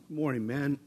Good morning, man.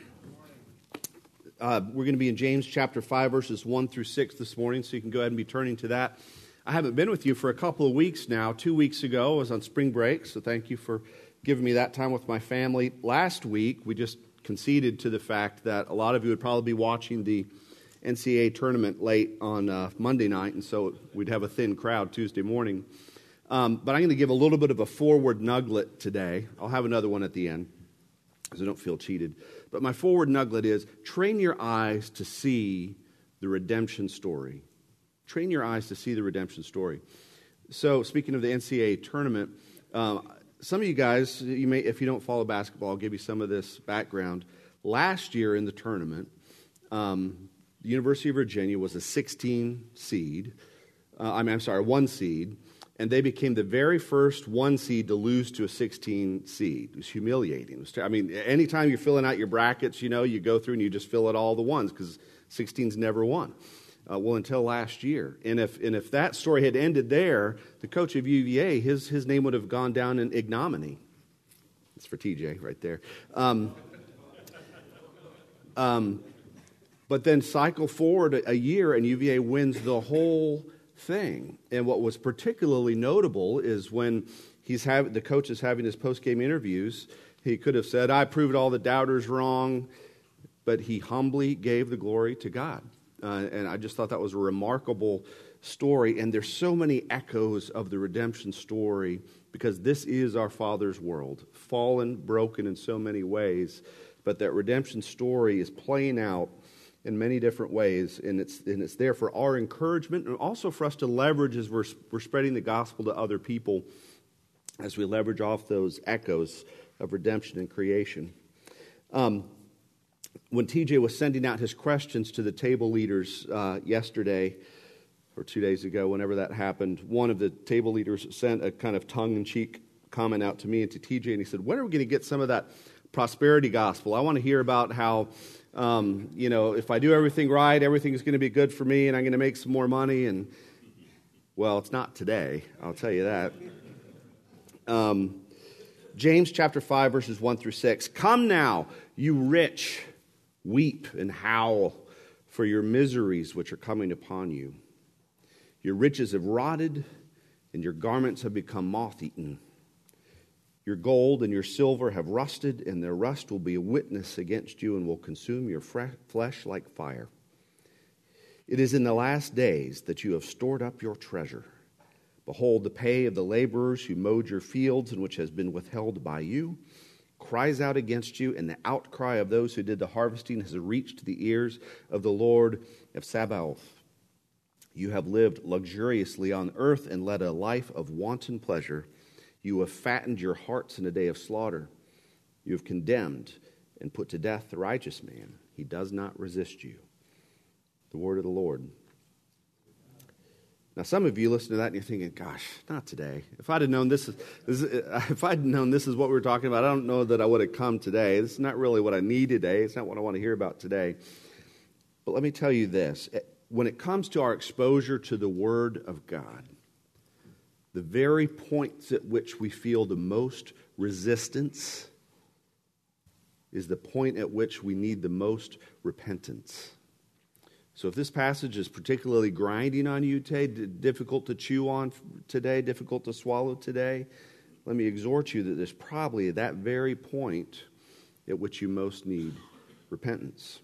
We're going to be in James chapter 5, verses 1 through 6 this morning, so you can go ahead and be turning to that. I haven't been with you for a couple of weeks now. 2 weeks ago, I was on spring break, so thank you for giving me that time with my family. Last week, we just conceded to the fact that a lot of you would probably be watching the NCAA tournament late on Monday night, and so we'd have a thin crowd Tuesday morning. But I'm going to give a little bit of a forward nugget today. I'll have another one at the end, because I don't feel cheated. But my forward nugget is, train your eyes to see the redemption story. Train your eyes to see the redemption story. So, speaking of the NCAA tournament, some of you guys, you may, if you don't follow basketball, I'll give you some of this background. Last year in the tournament, the University of Virginia was a 16 seed. 1 seed. And they became the very first 1 seed to lose to a 16 seed. It was humiliating. Anytime you're filling out your brackets, you go through and you just fill out all the ones because 16's never won. Until last year. And if that story had ended there, the coach of UVA, his name would have gone down in ignominy. It's for TJ right there. But then cycle forward a year and UVA wins the whole thing. And what was particularly notable is when the coach is having his post-game interviews, he could have said, "I proved all the doubters wrong," but he humbly gave the glory to God. And I just thought that was a remarkable story. And there's so many echoes of the redemption story because this is our Father's world, fallen, broken in so many ways. But that redemption story is playing out in many different ways, and it's there for our encouragement and also for us to leverage as we're spreading the gospel to other people as we leverage off those echoes of redemption and creation. When TJ was sending out his questions to the table leaders yesterday, or 2 days ago, whenever that happened, one of the table leaders sent a kind of tongue-in-cheek comment out to me and to TJ, and he said, "When are we going to get some of that prosperity gospel? I want to hear about how if I do everything right, everything is going to be good for me and I'm going to make some more money." And, well, it's not today, I'll tell you that. James chapter 5, verses 1 through 6. "Come now, you rich, weep and howl for your miseries which are coming upon you. Your riches have rotted and your garments have become moth-eaten. Your gold and your silver have rusted, and their rust will be a witness against you and will consume your flesh like fire. It is in the last days that you have stored up your treasure. Behold, the pay of the laborers who mowed your fields and which has been withheld by you cries out against you, and the outcry of those who did the harvesting has reached the ears of the Lord of Sabaoth. You have lived luxuriously on earth and led a life of wanton pleasure. You have fattened your hearts in a day of slaughter. You have condemned and put to death the righteous man. He does not resist you." The word of the Lord. Now, some of you listen to that and you're thinking, "Gosh, not today. If I'd known this is what we were talking about, I don't know that I would have come today. This is not really what I need today. It's not what I want to hear about today." But let me tell you this: when it comes to our exposure to the Word of God, the very points at which we feel the most resistance is the point at which we need the most repentance. So if this passage is particularly grinding on you today, difficult to chew on today, difficult to swallow today, let me exhort you that there's probably that very point at which you most need repentance.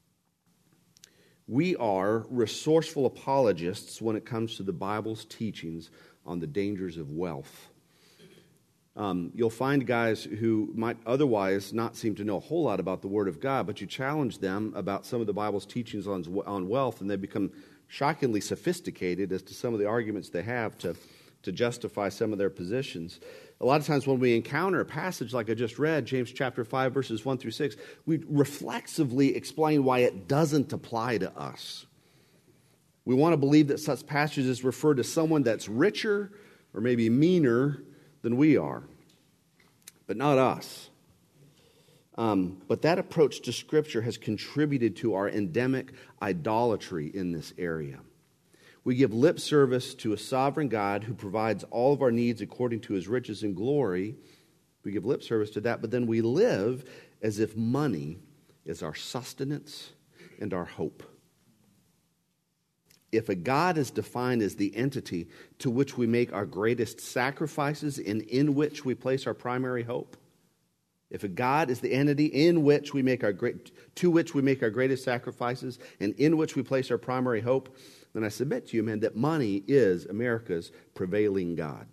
We are resourceful apologists when it comes to the Bible's teachings on the dangers of wealth. You'll find guys who might otherwise not seem to know a whole lot about the Word of God, but you challenge them about some of the Bible's teachings on wealth, and they become shockingly sophisticated as to some of the arguments they have to justify some of their positions. A lot of times when we encounter a passage like I just read, James chapter 5, verses 1 through 6, we reflexively explain why it doesn't apply to us. We want to believe that such passages refer to someone that's richer or maybe meaner than we are, but not us. But that approach to Scripture has contributed to our endemic idolatry in this area. We give lip service to a sovereign God who provides all of our needs according to His riches and glory, We give lip service to that, but then we live as if money is our sustenance and our hope. If a God is defined as the entity to which we make our greatest sacrifices and in which we place our primary hope, if a God is the entity in which we make to which we make our greatest sacrifices and in which we place our primary hope, then I submit to you, man, that money is America's prevailing God.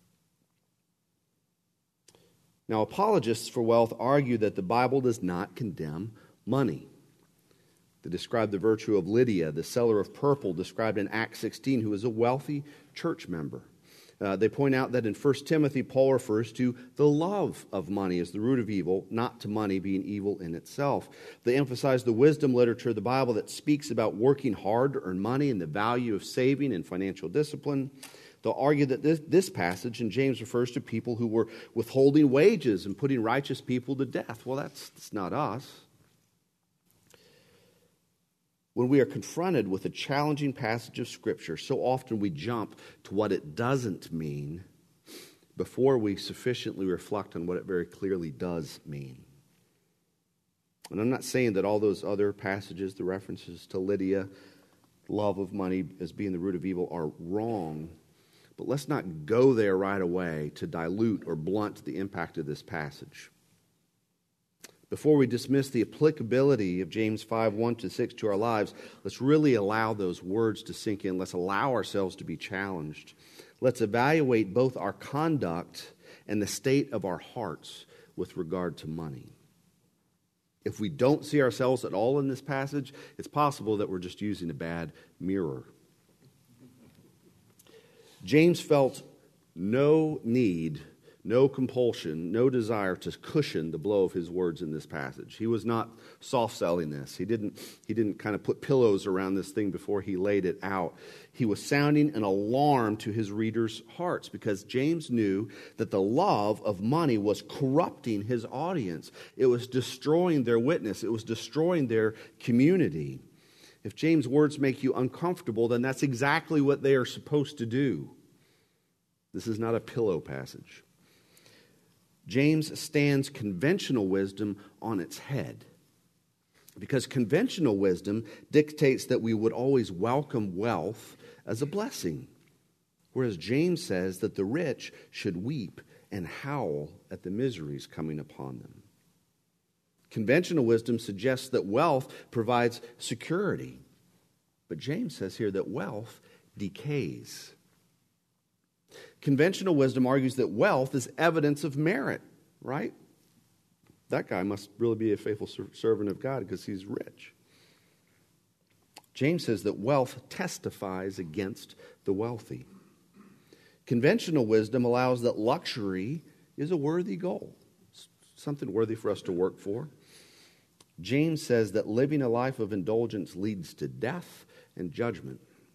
Now, apologists for wealth argue that the Bible does not condemn money. They describe the virtue of Lydia, the seller of purple, described in Acts 16, who was a wealthy church member. They point out that in 1 Timothy, Paul refers to the love of money as the root of evil, not to money being evil in itself. They emphasize the wisdom literature of the Bible that speaks about working hard to earn money and the value of saving and financial discipline. They'll argue that this passage in James refers to people who were withholding wages and putting righteous people to death. Well, that's not us. When we are confronted with a challenging passage of Scripture, so often we jump to what it doesn't mean before we sufficiently reflect on what it very clearly does mean. And I'm not saying that all those other passages, the references to Lydia, love of money as being the root of evil, are wrong. But let's not go there right away to dilute or blunt the impact of this passage. Before we dismiss the applicability of James 5:1-6 to our lives, let's really allow those words to sink in. Let's allow ourselves to be challenged. Let's evaluate both our conduct and the state of our hearts with regard to money. If we don't see ourselves at all in this passage, it's possible that we're just using a bad mirror. James felt no need, no compulsion, no desire to cushion the blow of his words in this passage. He was not soft-selling this. He didn't kind of put pillows around this thing before he laid it out. He was sounding an alarm to his readers' hearts because James knew that the love of money was corrupting his audience. It was destroying their witness. It was destroying their community. If James' words make you uncomfortable, then that's exactly what they are supposed to do. This is not a pillow passage. James stands conventional wisdom on its head because conventional wisdom dictates that we would always welcome wealth as a blessing, whereas James says that the rich should weep and howl at the miseries coming upon them. Conventional wisdom suggests that wealth provides security, but James says here that wealth decays. Conventional wisdom argues that wealth is evidence of merit, right? That guy must really be a faithful servant of God because he's rich. James says that wealth testifies against the wealthy. Conventional wisdom allows that luxury is a worthy goal, something worthy for us to work for. James says that living a life of indulgence leads to death and judgment.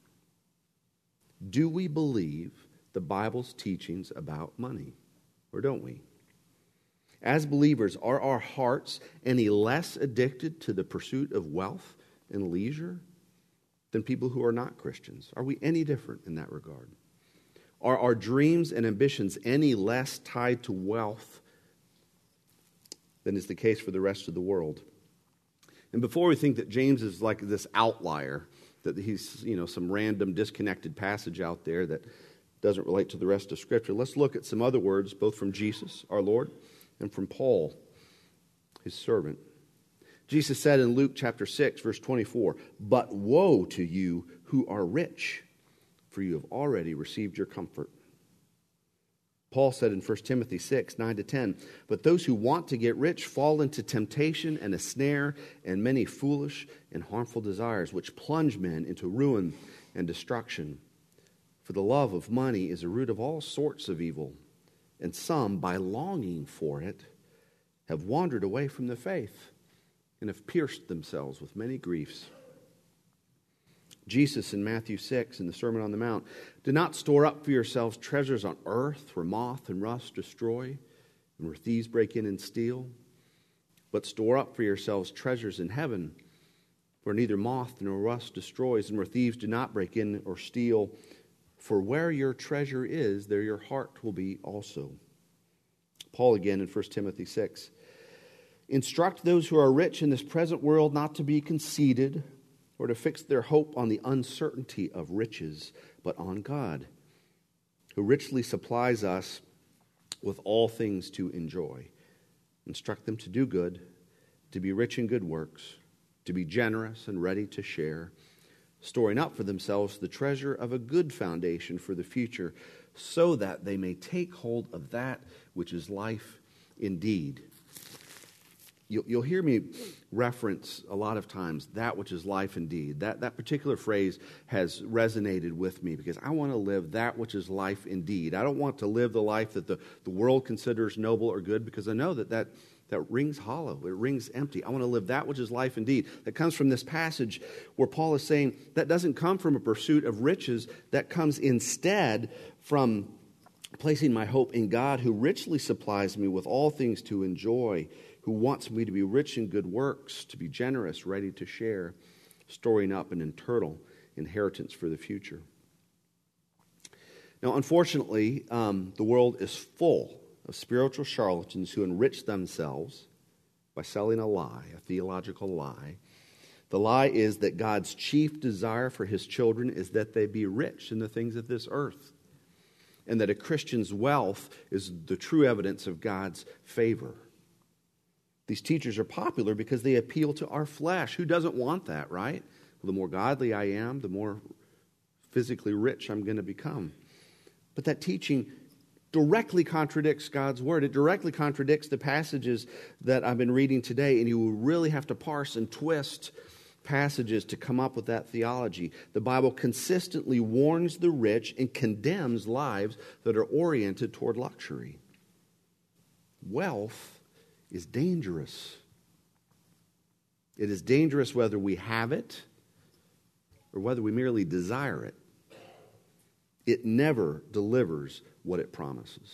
Do we believe the Bible's teachings about money, or don't we? As believers, are our hearts any less addicted to the pursuit of wealth and leisure than people who are not Christians? Are we any different in that regard? Are our dreams and ambitions any less tied to wealth than is the case for the rest of the world? And before we think that James is like this outlier, that he's, some random disconnected passage out there that doesn't relate to the rest of Scripture, let's look at some other words, both from Jesus, our Lord, and from Paul, his servant. Jesus said in Luke chapter 6, verse 24, "But woe to you who are rich, for you have already received your comfort." Paul said in 1 Timothy 6, 9-10, "But those who want to get rich fall into temptation and a snare and many foolish and harmful desires, which plunge men into ruin and destruction. For the love of money is a root of all sorts of evil, and some, by longing for it, have wandered away from the faith and have pierced themselves with many griefs." Jesus in Matthew 6, in the Sermon on the Mount, "Do not store up for yourselves treasures on earth where moth and rust destroy and where thieves break in and steal, but store up for yourselves treasures in heaven where neither moth nor rust destroys and where thieves do not break in or steal. For where your treasure is, there your heart will be also." Paul again in 1 Timothy 6. Instruct those who are rich in this present world not to be conceited or to fix their hope on the uncertainty of riches, but on God, who richly supplies us with all things to enjoy. Instruct them to do good, to be rich in good works, to be generous and ready to share, storing up for themselves the treasure of a good foundation for the future, so that they may take hold of that which is life indeed. You'll hear me reference a lot of times that which is life indeed. That particular phrase has resonated with me because I want to live that which is life indeed. I don't want to live the life that the world considers noble or good, because I know that rings hollow. It rings empty. I want to live that which is life indeed. That comes from this passage where Paul is saying that doesn't come from a pursuit of riches. That comes instead from placing my hope in God, who richly supplies me with all things to enjoy, who wants me to be rich in good works, to be generous, ready to share, storing up an eternal inheritance for the future. Now, unfortunately, the world is full of spiritual charlatans who enrich themselves by selling a lie, a theological lie. The lie is that God's chief desire for his children is that they be rich in the things of this earth, and that a Christian's wealth is the true evidence of God's favor. These teachers are popular because they appeal to our flesh. Who doesn't want that, right? Well, the more godly I am, the more physically rich I'm going to become. But that teaching directly contradicts God's word. It directly contradicts the passages that I've been reading today, and you will really have to parse and twist passages to come up with that theology. The Bible consistently warns the rich and condemns lives that are oriented toward luxury. Wealth is dangerous. It is dangerous whether we have it or whether we merely desire it. It never delivers what it promises.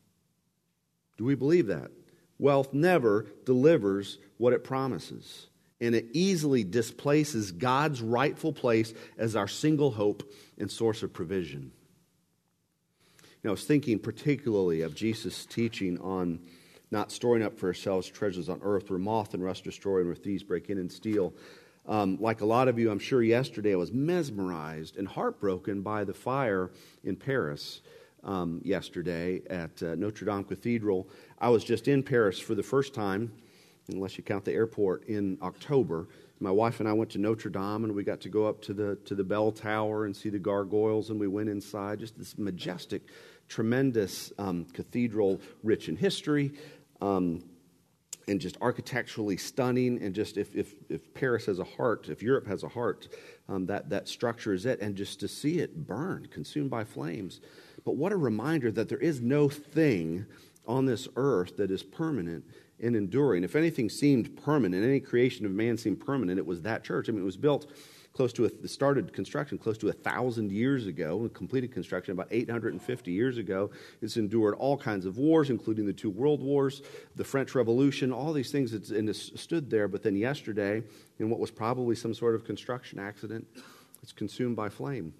Do we believe that? Wealth never delivers what it promises, and it easily displaces God's rightful place as our single hope and source of provision. I was thinking particularly of Jesus' teaching on not storing up for ourselves treasures on earth where moth and rust destroy and where thieves break in and steal. Like a lot of you, I'm sure yesterday I was mesmerized and heartbroken by the fire in Paris yesterday at Notre Dame Cathedral. I was just in Paris for the first time, unless you count the airport, in October. My wife and I went to Notre Dame, and we got to go up to the bell tower and see the gargoyles, and we went inside. Just this majestic, tremendous cathedral, rich in history, and just architecturally stunning. And just if Paris has a heart, if Europe has a heart, that structure is it. And just to see it burned, consumed by flames. But what a reminder that there is no thing on this earth that is permanent and enduring. If anything seemed permanent, any creation of man seemed permanent, it was that church. I mean, it was built started construction close to 1,000 years ago, and completed construction about 850 years ago. It's endured all kinds of wars, including the 2 world wars, the French Revolution, all these things, and it's stood there. But then yesterday, in what was probably some sort of construction accident, it's consumed by flame.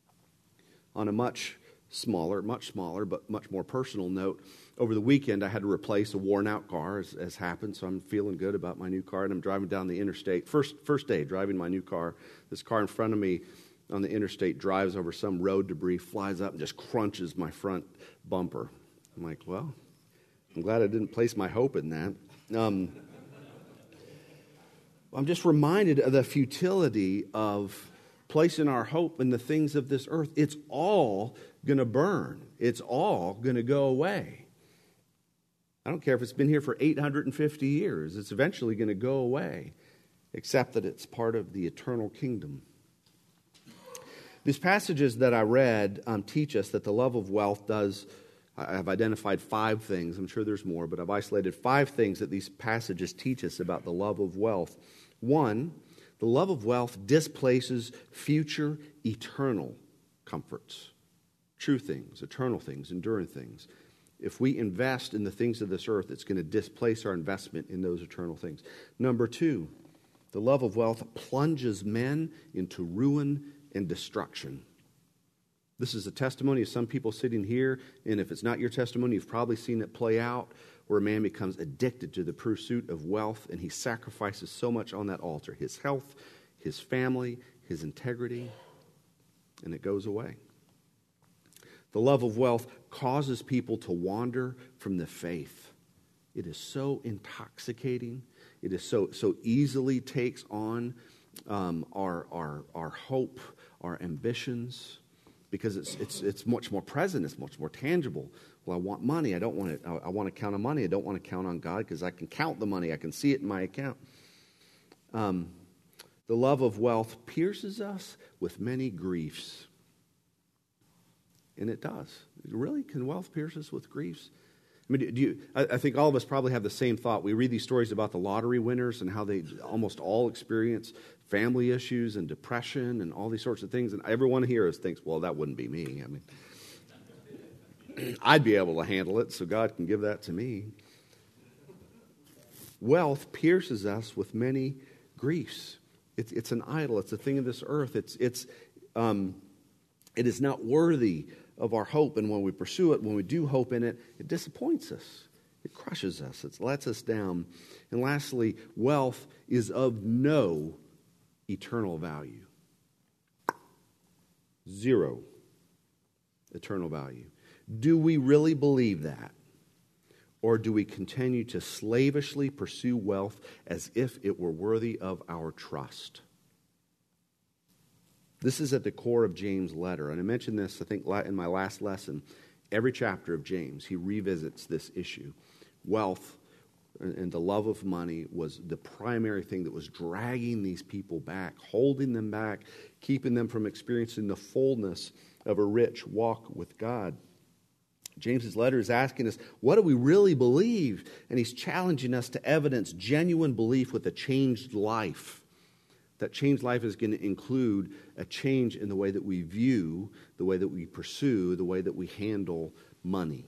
On a much smaller, but much more personal note, over the weekend I had to replace a worn-out car, as happened, so I'm feeling good about my new car, and I'm driving down the interstate. First day driving my new car. This car in front of me on the interstate drives over some road debris, flies up, and just crunches my front bumper. I'm like, well, I'm glad I didn't place my hope in that. I'm just reminded of the futility of placing our hope in the things of this earth. It's all going to burn. It's all going to go away. I don't care if it's been here for 850 years. It's eventually going to go away, except that it's part of the eternal kingdom. These passages that I read teach us that the love of wealth does. I've identified 5 things. I'm sure there's more, but I've isolated 5 things that these passages teach us about the love of wealth. 1, the love of wealth displaces future eternal comforts. True things, eternal things, enduring things. If we invest in the things of this earth, it's going to displace our investment in those eternal things. Number 2, the love of wealth plunges men into ruin and destruction. This is a testimony of some people sitting here, and if it's not your testimony, you've probably seen it play out where a man becomes addicted to the pursuit of wealth and he sacrifices so much on that altar, his health, his family, his integrity, and it goes away. The love of wealth causes people to wander from the faith. It is so intoxicating. It is so easily takes on our hope, our ambitions, because it's much more present. It's much more tangible. Well, I want money. I don't want it. I want to count on money. I don't want to count on God because I can count the money. I can see it in my account. The love of wealth pierces us with many griefs. And it does. Really, can wealth pierce us with griefs? I mean, I think all of us probably have the same thought. We read these stories about the lottery winners and how they almost all experience family issues and depression and all these sorts of things. And everyone here thinks, well, that wouldn't be me. I mean, I'd be able to handle it, so God can give that to me. Wealth pierces us with many griefs. It's an idol. It's a thing of this earth. It is not worthy of our hope, and when we pursue it, when we do hope in it, it disappoints us. It crushes us. It lets us down. And lastly, wealth is of no eternal value. Zero eternal value. Do we really believe that? Or do we continue to slavishly pursue wealth as if it were worthy of our trust? This is at the core of James' letter. And I mentioned this, I think, in my last lesson. Every chapter of James, he revisits this issue. Wealth and the love of money was the primary thing that was dragging these people back, holding them back, keeping them from experiencing the fullness of a rich walk with God. James's letter is asking us, what do we really believe? And he's challenging us to evidence genuine belief with a changed life. That changed life is going to include a change in the way that we view, the way that we pursue, the way that we handle money.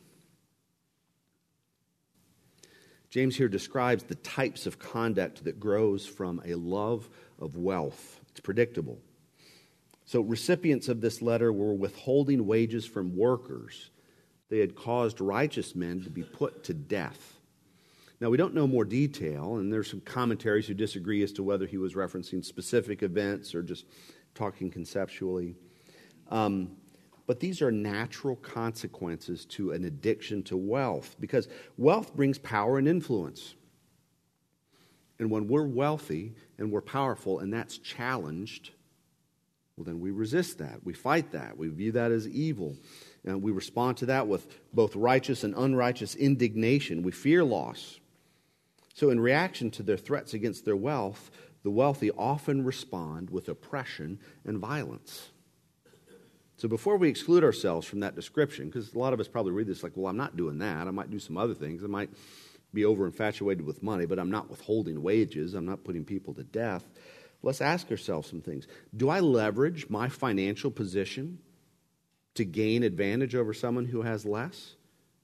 James here describes the types of conduct that grows from a love of wealth. It's predictable. So recipients of this letter were withholding wages from workers. They had caused righteous men to be put to death. Now, we don't know more detail, and there's some commentaries who disagree as to whether he was referencing specific events or just talking conceptually. But these are natural consequences to an addiction to wealth, because wealth brings power and influence. And when we're wealthy and we're powerful and that's challenged, well, then we resist that. We fight that. We view that as evil. And we respond to that with both righteous and unrighteous indignation. We fear loss. So in reaction to their threats against their wealth, the wealthy often respond with oppression and violence. So before we exclude ourselves from that description, because a lot of us probably read this like, well, I'm not doing that. I might do some other things. I might be over infatuated with money, but I'm not withholding wages. I'm not putting people to death. Let's ask ourselves some things. Do I leverage my financial position to gain advantage over someone who has less?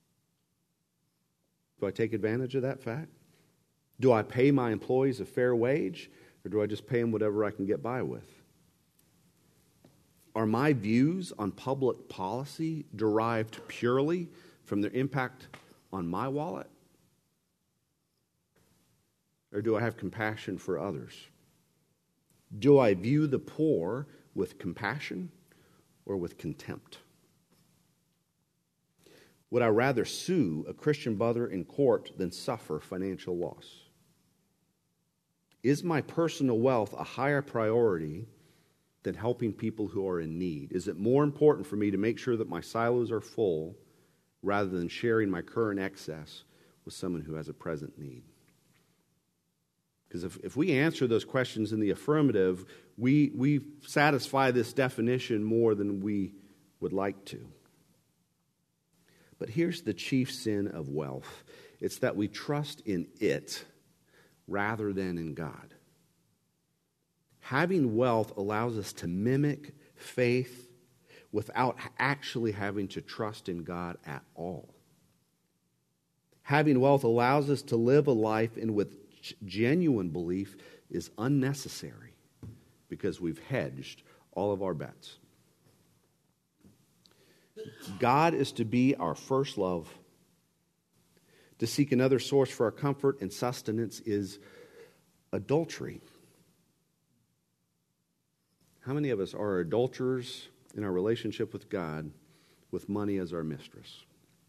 Do I take advantage of that fact? Do I pay my employees a fair wage, or do I just pay them whatever I can get by with? Are my views on public policy derived purely from their impact on my wallet? Or do I have compassion for others? Do I view the poor with compassion or with contempt? Would I rather sue a Christian brother in court than suffer financial loss? Is my personal wealth a higher priority than helping people who are in need? Is it more important for me to make sure that my silos are full rather than sharing my current excess with someone who has a present need? Because if we answer those questions in the affirmative, we satisfy this definition more than we would like to. But here's the chief sin of wealth. It's that we trust in it rather than in God. Having wealth allows us to mimic faith without actually having to trust in God at all. Having wealth allows us to live a life in which genuine belief is unnecessary because we've hedged all of our bets. God is to be our first love. To seek another source for our comfort and sustenance is adultery. How many of us are adulterers in our relationship with God with money as our mistress?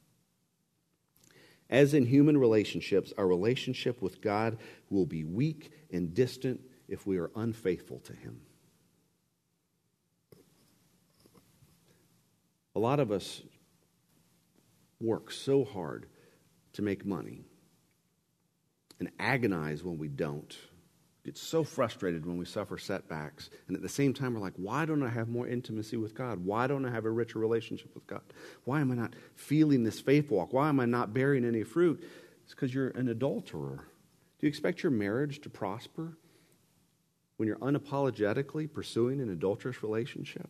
As in human relationships, our relationship with God will be weak and distant if we are unfaithful to Him. A lot of us work so hard to make money and agonize when we don't. Get so frustrated when we suffer setbacks. And at the same time, we're like, why don't I have more intimacy with God? Why don't I have a richer relationship with God? Why am I not feeling this faith walk? Why am I not bearing any fruit? It's because you're an adulterer. Do you expect your marriage to prosper when you're unapologetically pursuing an adulterous relationship?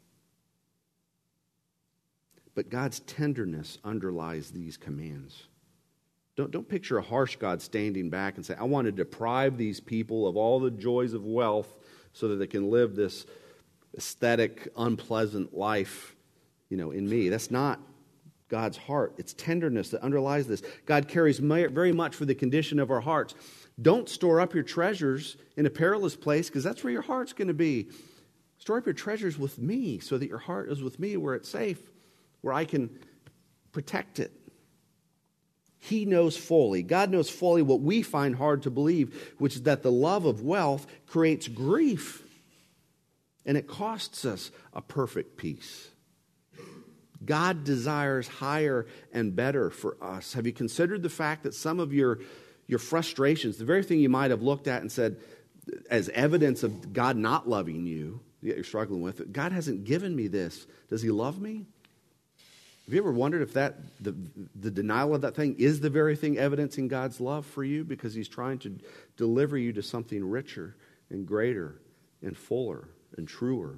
But God's tenderness underlies these commands. Don't picture a harsh God standing back and say, I want to deprive these people of all the joys of wealth so that they can live this aesthetic, unpleasant life, in me. That's not God's heart. It's tenderness that underlies this. God cares very much for the condition of our hearts. Don't store up your treasures in a perilous place, because that's where your heart's going to be. Store up your treasures with me so that your heart is with me where it's safe, where I can protect it. He knows fully, God knows fully what we find hard to believe, which is that the love of wealth creates grief, and it costs us a perfect peace. God desires higher and better for us. Have you considered the fact that some of your frustrations, the very thing you might have looked at and said as evidence of God not loving you, that you're struggling with, God hasn't given me this. Does He love me? Have you ever wondered if the denial of that thing is the very thing evidencing God's love for you, because He's trying to deliver you to something richer and greater and fuller and truer?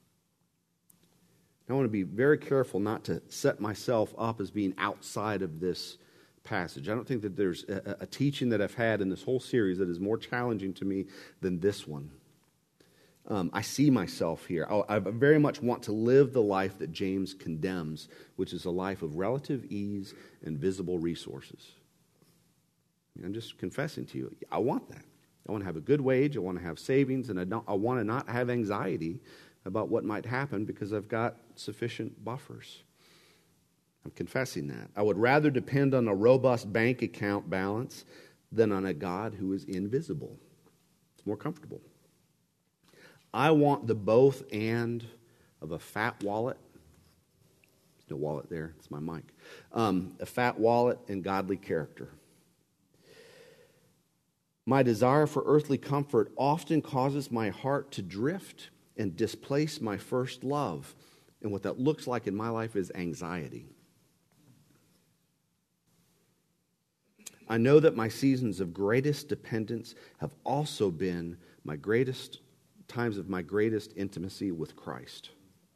I want to be very careful not to set myself up as being outside of this passage. I don't think that there's a teaching that I've had in this whole series that is more challenging to me than this one. I see myself here. I very much want to live the life that James condemns, which is a life of relative ease and visible resources. I'm just confessing to you, I want that. I want to have a good wage, I want to have savings, and I want to not have anxiety about what might happen because I've got sufficient buffers. I'm confessing that. I would rather depend on a robust bank account balance than on a God who is invisible. It's more comfortable. I want the both and of a fat wallet. There's no wallet there. It's my mic. A fat wallet and godly character. My desire for earthly comfort often causes my heart to drift and displace my first love. And what that looks like in my life is anxiety. I know that my seasons of greatest dependence have also been my greatest times of my greatest intimacy with Christ.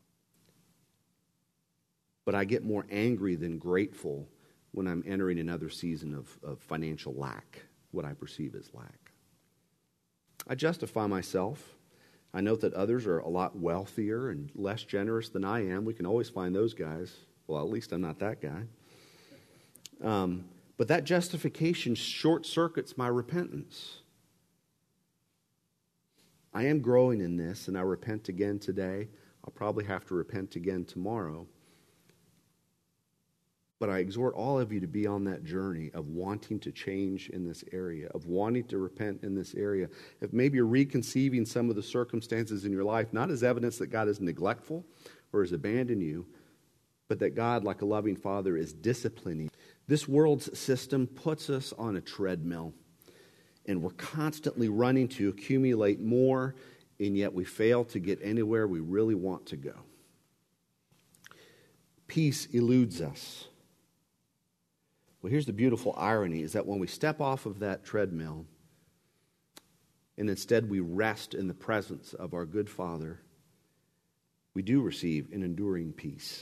But I get more angry than grateful when I'm entering another season of financial lack, what I perceive as lack. I justify myself. I note that others are a lot wealthier and less generous than I am. We can always find those guys. Well, at least I'm not that guy. But that justification short-circuits my repentance. I am growing in this, and I repent again today. I'll probably have to repent again tomorrow. But I exhort all of you to be on that journey of wanting to change in this area, of wanting to repent in this area. If maybe you're reconceiving some of the circumstances in your life, not as evidence that God is neglectful or has abandoned you, but that God, like a loving Father, is disciplining. This world's system puts us on a treadmill, and we're constantly running to accumulate more, and yet we fail to get anywhere we really want to go. Peace eludes us. Well, here's the beautiful irony, is that when we step off of that treadmill, and instead we rest in the presence of our good Father, we do receive an enduring peace.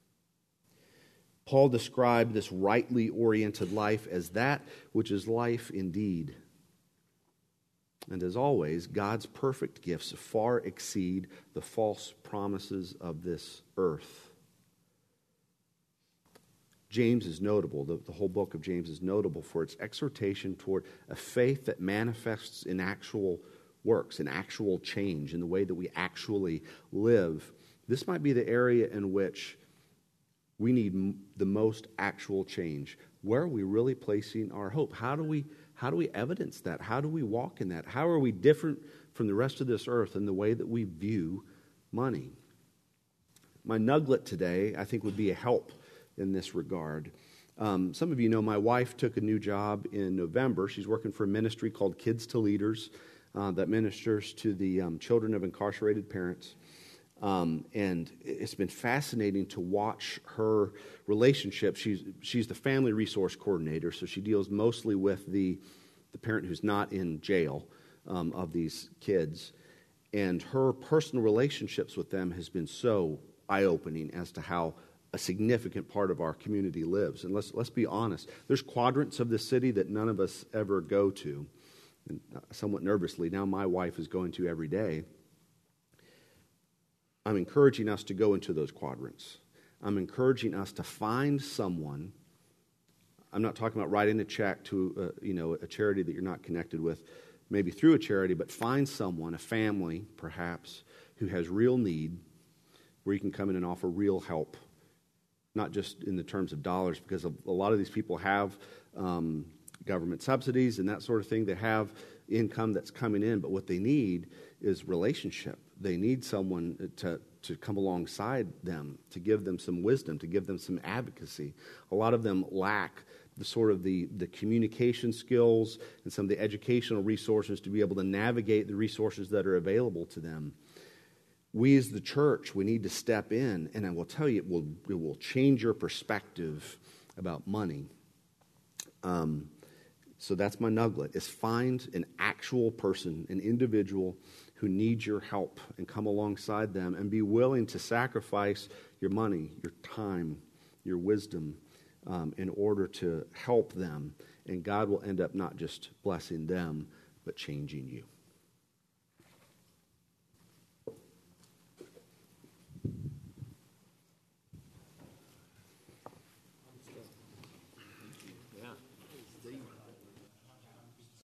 Paul described this rightly oriented life as that which is life indeed. And as always, God's perfect gifts far exceed the false promises of this earth. James is notable, the whole book of James is notable for its exhortation toward a faith that manifests in actual works, in actual change, in the way that we actually live. This might be the area in which we need the most actual change. Where are we really placing our hope? How do we evidence that? How do we walk in that? How are we different from the rest of this earth in the way that we view money? My nugget today, I think, would be a help in this regard. Some of you know my wife took a new job in November. She's working for a ministry called Kids to Leaders that ministers to the children of incarcerated parents. And it's been fascinating to watch her relationship. She's the family resource coordinator, so she deals mostly with the parent who's not in jail of these kids. And her personal relationships with them has been so eye-opening as to how a significant part of our community lives. And let's be honest, there's quadrants of the city that none of us ever go to. And somewhat nervously, now my wife is going to every day. I'm encouraging us to go into those quadrants. I'm encouraging us to find someone. I'm not talking about writing a check to a charity that you're not connected with, maybe through a charity, but find someone, a family perhaps, who has real need, where you can come in and offer real help, not just in the terms of dollars, because a lot of these people have government subsidies and that sort of thing. They have income that's coming in, but what they need is relationship. They need someone to come alongside them, to give them some wisdom, to give them some advocacy. A lot of them lack the communication skills and some of the educational resources to be able to navigate the resources that are available to them. We as the church, we need to step in, and I will tell you, it will change your perspective about money. So that's my nugget, is find an actual person, an individual who needs your help, and come alongside them and be willing to sacrifice your money, your time, your wisdom in order to help them. And God will end up not just blessing them, but changing you.